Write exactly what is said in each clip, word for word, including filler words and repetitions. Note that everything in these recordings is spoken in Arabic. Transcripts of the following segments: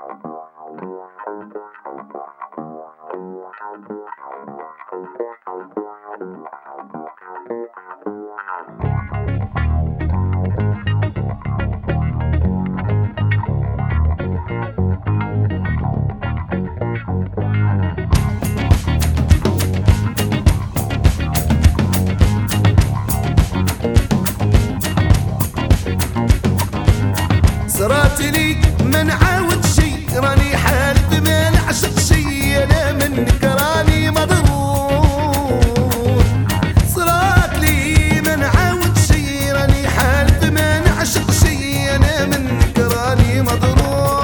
صراتلي ما نعاود شي، راني حالف ما نعشق شي، انا منك راني مضرور. صراتلي ما نعاود شي، راني حالف ما نعشق شي، انا منك راني مضرور.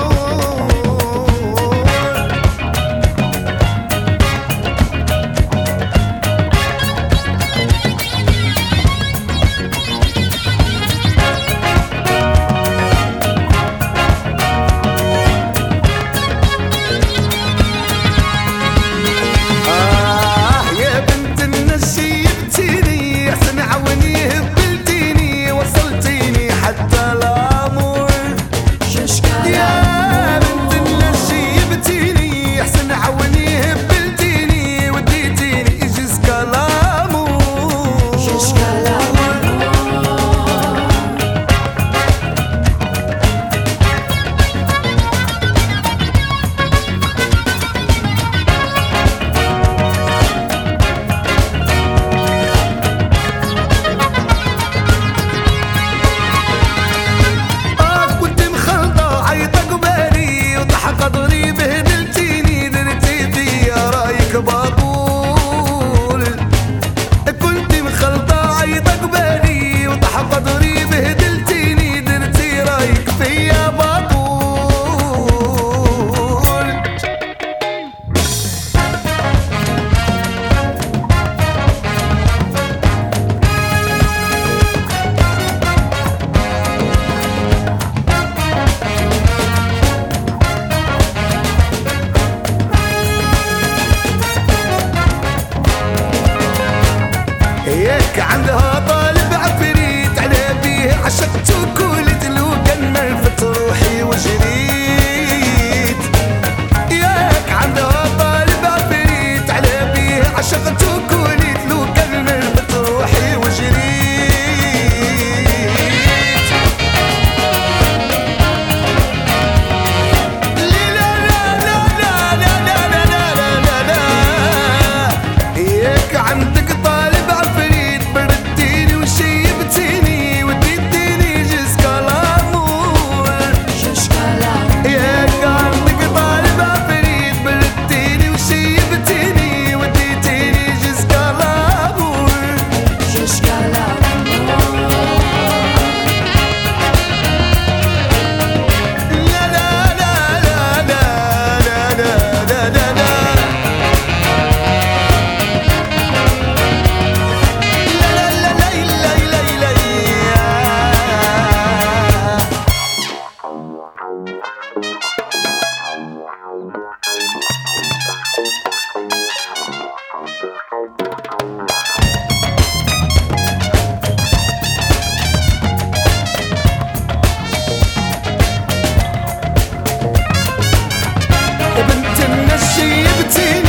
ياك عندها طالب عفريت، على بيه عشقت وكلت لو كان نرفت روحي وجريت. ياك عندها طالب عفريت، على بيه عشقت وكلت لو كان نرفت روحي وجريت. لا لا لا لا لا لا لا لا لا لا. ياك عندك طالب يا بنت النشي بتي